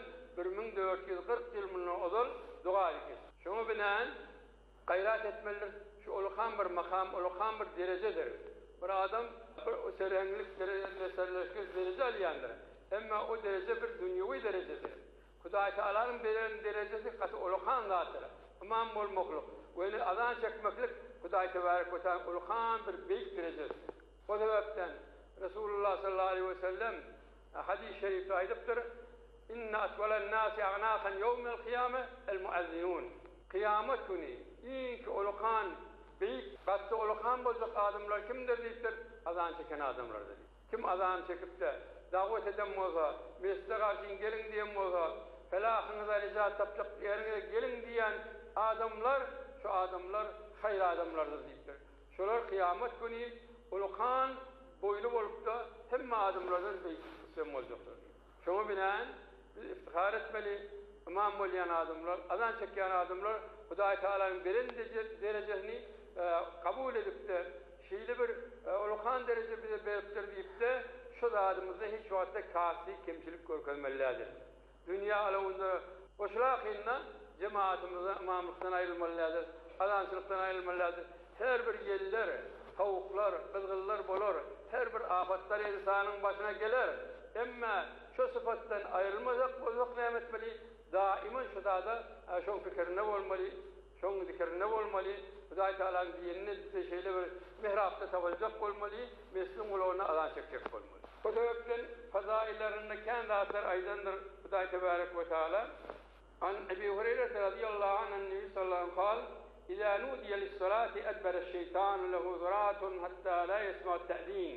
1440 ýyl mundan ozal dua etdi. Şoňa bilen gayrat etmelidir. Şu ulkan bir makam, ulkan bir derecedir. Bir adam o serenglik derecesi derece alýandyr. Emma o derece bir dünýäwi derecedir. Hudaý Taala'nın beren derecesi katı ulkan zatyr. Imam bolmakluk. Öyle azan çekmeklik Hudaý Tebarek ve Teala ulkan bir beýik derecedir. O sebepden Resulullah sallallahu aleyhi ve sellem hadis-i şerifde aýdypdyr. İnne atwalen nasi a'naqan yawmil kıyame el muazzinun. Kıyamet günü ilk ulkan beýik katı ulkan boljak adamlar kimdir diýipdir? Azan çeken adamlardır. Kim azan çekip de davet eden bolsa, mescide garşy gelin diýen bolsa, felahyňyza rizat tapyp ýerine gelin diýen adamlar, şu adamlar hayır adamlardır diýipdir. Şolar kıyamet günü ulkan boylu bolup da hemme adamlardan beýik boljaklar. Şoňa bilen biz iftihar etmeli, imam bolýan adamlar, azan çekýän adamlar Hudaý Taala'nın beren derejesini kabul edip de şeýle bir ulkan derece bize beripdir diýip de şu zadymyzda hiç wagtda kasy kemçilik görkezmelidir. Dünýä alawynda oşlaqynda cemaatymyza imamlykdan aýrylmalydyr, azançylykdan aýrylmalydyr. Her bir ýerler, howuklar, kızgınlar bolar, her bir afatlar insanyň başyna geler. Emma şu sıfatdan aýrylmazak bolsak näme etmeli? Daima şu dada şoň pikirine bolmaly, şoň zikirine bolmaly. Hudaý Taala'nın dinine şeýle bir mihrapda tawajjuh bolmaly, mescidin ulaguna azan çekjek bolmaly. Bu sebepden fazaillerinde kän zatlar aýdandyr Hudaý Tebarek ve Teala. An Ebi Hureyre radıyallahu anh Nebi sallallahu aleyhi ve sellem إذا نودي للصلاة أدبر الشيطان له ذرات حتى لا يسمع التأذين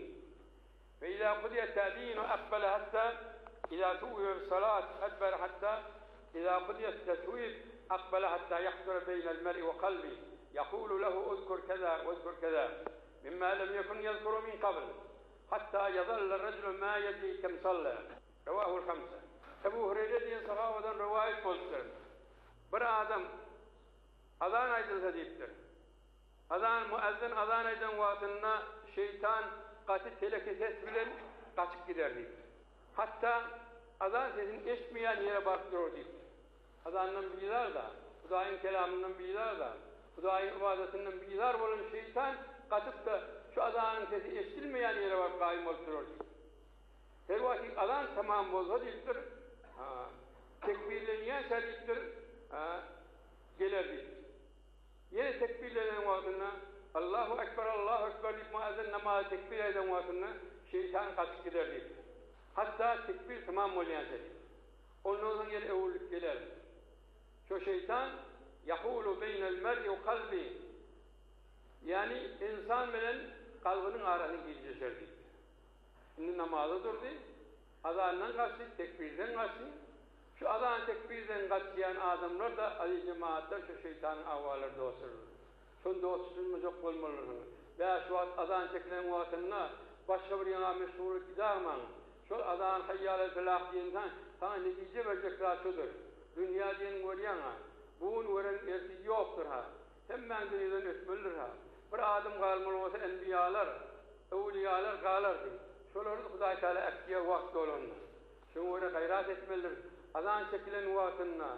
فإذا قضي التأذين أقبل حتى إذا ثوب الصلاة أدبر حتى إذا قضي التثويب أقبل حتى يحضر بين المرء وقلبه يقول له اذكر كذا واذكر كذا مما لم يكن يذكر من قبل حتى يظل الرجل ما يدري كم صلى رواه الخمسة. Ebu Hureyre diye sahabadan rivayet boldur. Bir adam azan aýdylsa diýipdir. Azan muazzin azan aýdan wagtynda şeytan gaty telekeset bilen gaçyp gider diýipdir. Hatta azan sesini eşitmeýän ýere barıp durur diýipdir. Azandan biýler da, Hudaýyň kelamyndan biýler da, Hudaýyň ibadetinden biýler bolan şeytan gaçyp da şu azanyň sesi eşitilmeýän ýere barıp gaýym bolup durur diýipdir. Her wagt azan tamam bolsa diýipdir. Tekbirlenýän şerifdir. Geler diýipdir. Yine tekbirlenen wagtynda Allahu ekber diýip muazzin namaz tekbir eden wagtynda şeytan gaçyp gider diýipdir. Hatta tekbir tamam bolýan şerif. Ondan soň ýene öwürlük geler. Şu şeytan yahulu beynel mer'i ve kalbi. Yani insan bilen kalbinin arasyny geçer diýipdir. Şimdi namazda durdy. Azandan gaçdy, tekbirden gaçdy. Şu azan tekbirden gaçýan adamlar da ali cemaatda şu şeytanyň awallarynda oturur. Şonda oturmajak bolmalydyr. Ve şu azan çekilen wagtynda başga bir ýa meşgullyk giderman. Şu azan hayyalel felah diýenden sana netije berjek zat şudur. Dünýä diýen görýän-ha, bugun gören erti ýokdur ha. Hemmen dünýeden ötmelidir ha. Bir adam galmaly bolsa enbiýalar, ewliýalar galardy. Şolary Hudaý Taala äkdiýe wagt bolandy. Şoňa gayrat etmelidir. Azan çekilen wagtynda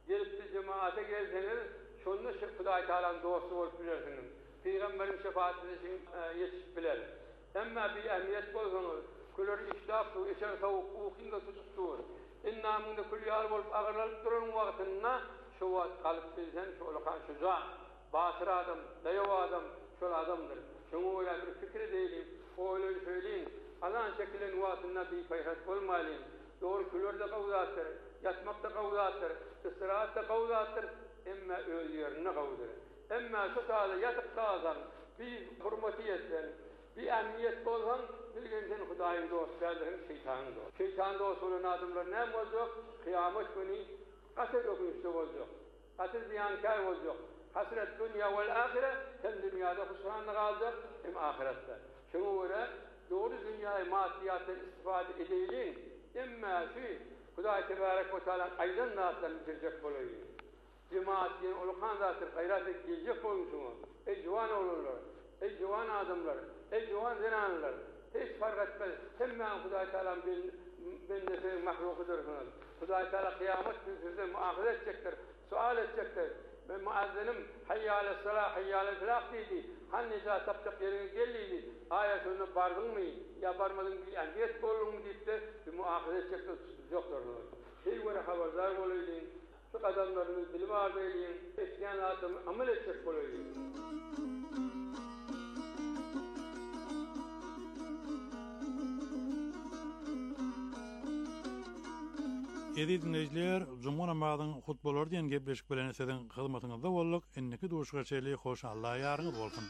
Gelip de cemaate gelseniz, şonda Hudaý Taala'nın dostu bolup bilersiniz. Peygamberin şefaatini yetişip biler. Emma bir emniyet bolsaňyz, kullar iştapdy, içer tawuk uýkinda tutupdyr. Innamynda kulyar bolup agyrlalyp duran wagtynda şu wagt kalyp bilsen, şu ulkan şuja, batyr adam, daýaw adam, şol adamdyr. Şoňa öýle bir fikir edeýin, öýle söýleýin. Alan şeklen wagtynda bir paýhat bolmaly. Doğru kullarda gawdatdyr, yatmakda gawdatdyr, istirahatda gawdatdyr, emma öz ýerine gawdyr. Emma şu taýda ýatyp kalasan, bir hurmatiyetden, bir emniyet bolsan, bilgen sen Hudaýyň dostlaryň şeytanyň dost. Şeytan dost bolan adamlar näme boljak? Kıyamet günü hasret okuyuşda boljak. Hasret ziyankar boljak. Hasret dünya we ahire, hem dünyada husran galjak, hem ahiretde. Şoňa görä doğru dünýäde maddiyatdan istifade edeýin. Emma şu Hudaý tebarek we taala aýdan natlarını bitirjek bolaýyn. Cemaatden ulkan zatlar gayrat edecek bolýar. Ey jwan oğullar, ey jwan adamlar, ey jwan zenanlar, hiç fark etmez. Hemme Hudaý Taala'nın bendesi mahlukudur. Hudaý Taala kıyamet günü size muahede edecektir, sual edecektir. Ben muazzinim hayy alel salah, hayy alel felah dedi. Hanniza taptak yerine geldi. Ayetine bardın mı? Ya barmadın bir emniyet bolun mu deyip de bir muahede edecektir. Yoktur. Şey göre haberdar olayım. Şu kadınlarımız bilim ağabeyliğin, isyanatımı amel edecek olayım. Edi dinleyijiler, Juma namazynyň hutbalary diýen gepleşik bilen sizin hyzmatyňyzda boldyk. Inniki duşga çeli hoş Allah ýaryňyz bolsun.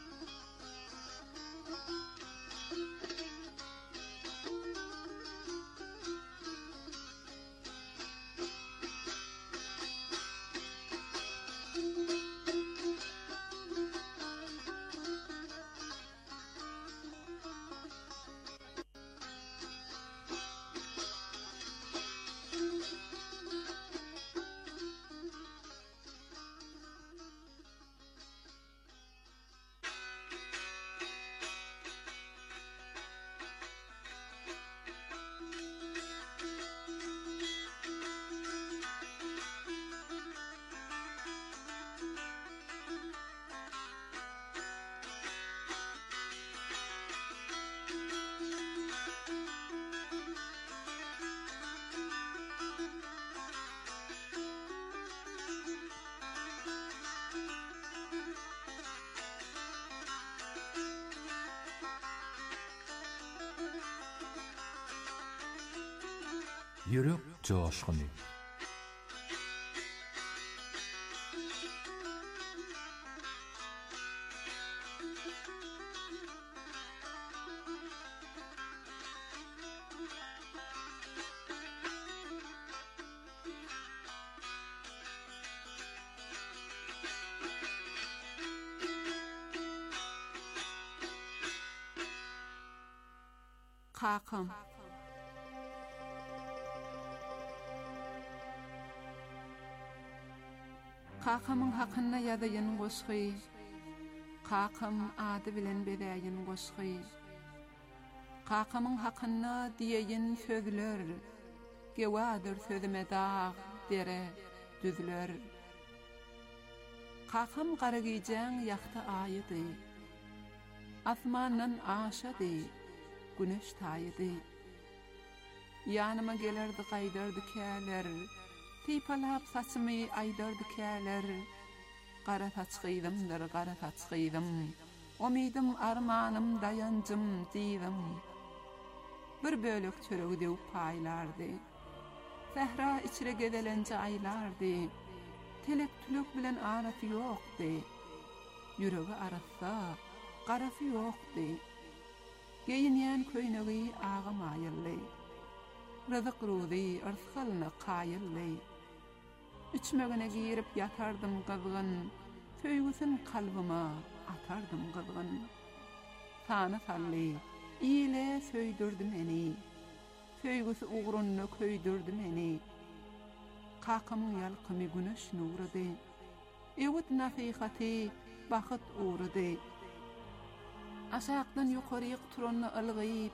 Yürek coşkunu. Kakam. Kakamın hakkında yadayan goşgy, kakam ady bilen bedaýyn goşgy. Kakamın hakkında diýen sözler, gewadyr sözüme dağ, dere, düzler. Kakam gara giyjäň ýakda aýydy, asmandan aşady, güneş taýydy. Ýanyma gelerdi gaýdardy käler, Tipalap saçımı aydardı käler, Gara saçgıydımdır, gara saçgıydım, Omidim, armanım, dayancım, diýdim. Bir bölük çöregi dewip paýlardy, Sehra içire gedelençe aýlardy, Telek tülük bilen arasy ýokdy, Ýüregi arassa, garasy ýokdy. Geýinýän köýnegi ağamaýyldy, Rızık ruzi, ırsılını qayılly. Üçmegine girip yatardım gızgın, Söýgüsün kalbyma atardım gızgın. Sana sally, iyile söýdürdi meni, Söýgüsü ugrunny köýdürdi meni. Kakamyň ýalkymy güneş nurudy, Ewit nasihaty bahyt urudy. Aşakdan ýokaryk turany ılgyp,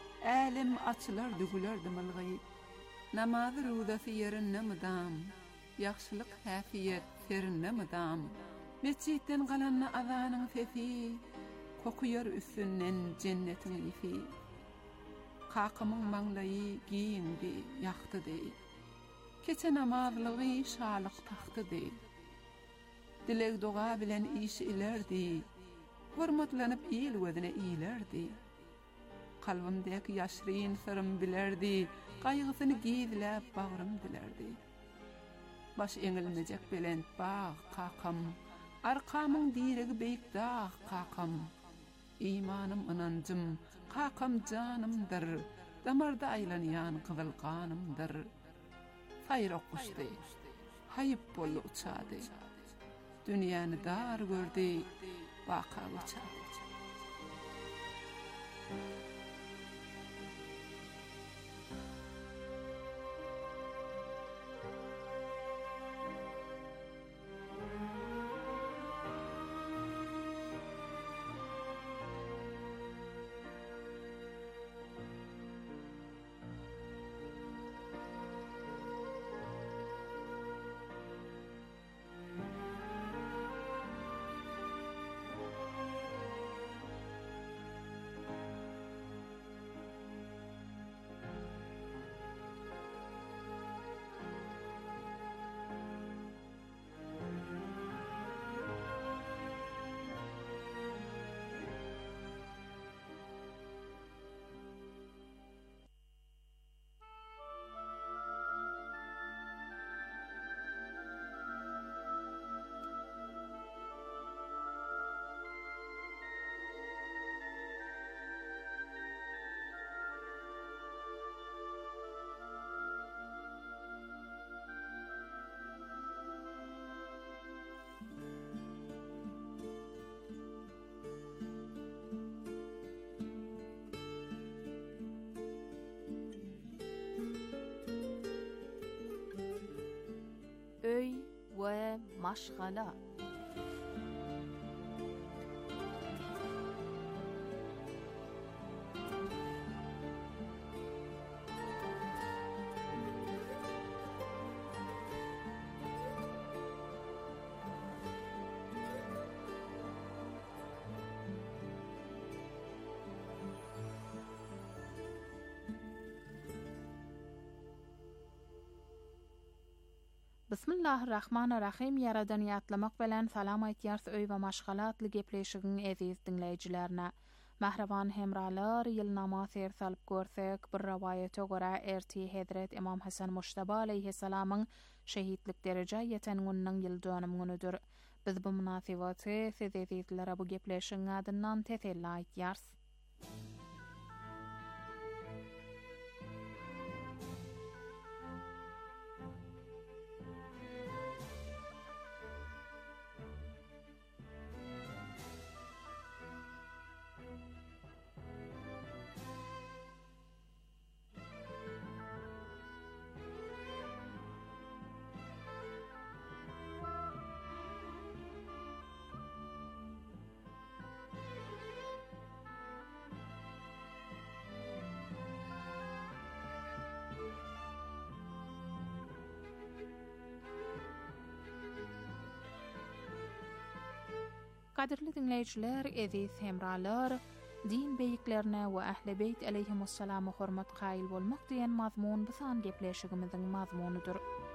Älim açılar dügülerdim ılgyp. Namazy rudasy ýerinde midam, yaxşılık, häfiyet, ferinne mıdam. Mescitten galanna azanın sesi, kokuyar üstünden cennetin ifi. Kakımın manglayı giyindi, yaktı değil. Keçe namazlığı şalık taktı değil. Dilek doğa bilen iş ilerdi. Hormatlanıp iyil gözüne iyilerdi. Kalbimdeki yaşrın sırrım bilerdi. Kaygısını giydiläp bağrım dilerdi. Baş eňilmejek belent bağ kakam. Arkamın diregi beyik dağ kakam. İmanım inancım, kakam canımdır. Damarda aylanayan kızıl kanımdır. Sayr okuşdy, hayıp bollu uçady. Dünýäni dar gördi, baka uçady. Öy ve maşgala. Bismillahirrahmanirrahim. Yaradan ýatlamak bilen salam aýtýars öý we maşgalatly gepleşigiň eziz dinleýijilerine. Mahraban hemralar ýylnama ser salyp görsek, bir rawaýata görä erti Hazrat Imam Hasan Mujtaba aleyhissalamyň şehitlik derejä ýeten günüň ýyl dönümüňüdür. Biz bu munasabaty siz ezizlere bu gepleşigiň adyndan teselli aýtýars. Kadirli dinleyijiler, eziz hemralar, din beýiklerine we Ähli Beyt aleyhimussalama hormat gaýyl bolmak diýen mazmun bu san gepleşigimiziň mazmunudur.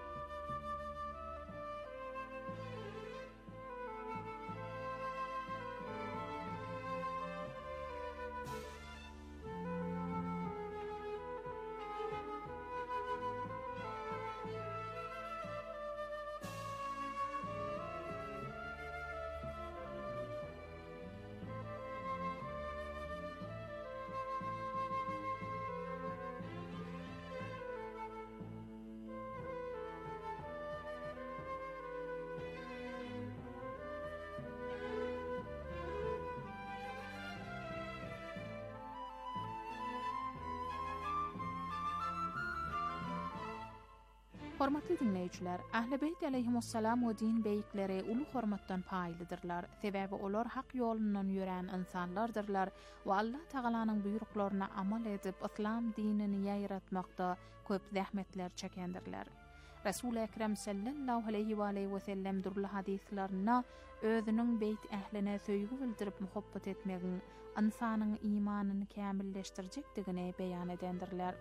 Hormatly dinleyijiler, Ähli Beyt aleyhimussalam we din beýikleri uly hormatdan paýlydyrlar. Sebäbi olar hak ýolundan ýören insanlardyrlar we Allah Tagalanyň buýruklaryna amal edip islam dinini ýaýratmakda köp zähmetler çekendirler. Resul Ekrem sallallahu aleyhi ve sellem durly hadislerine özünün beyt ähline söýgü bildirip muhabbat etmegin insanyň imanyny kämilleşdirjekdigine beýan edendirler.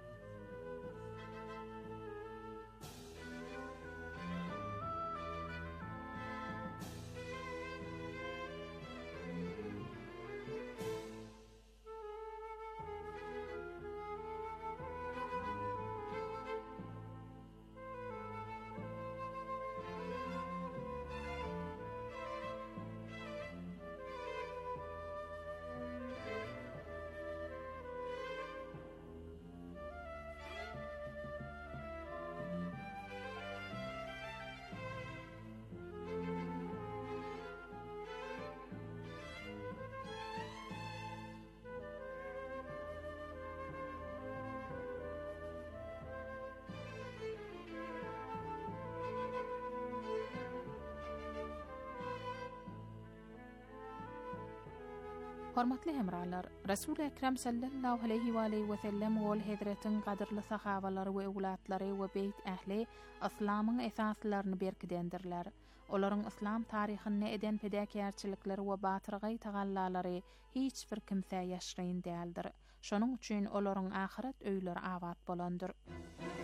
Hormatly hemralar, Resul Ekrem sallallahu aleyhi ve sellem ol hedretin gadyrly sahabalary we uglatlary we beyt ähli islamyň esaslaryny berkidendirler. Olaryň islam taryhyny eden pedäkärçilikleri we batyrgy tagallalary hiç bir kimse ýaşyryn däldir. Şonuň üçin olaryň ahiret öýleri awat bolandyr.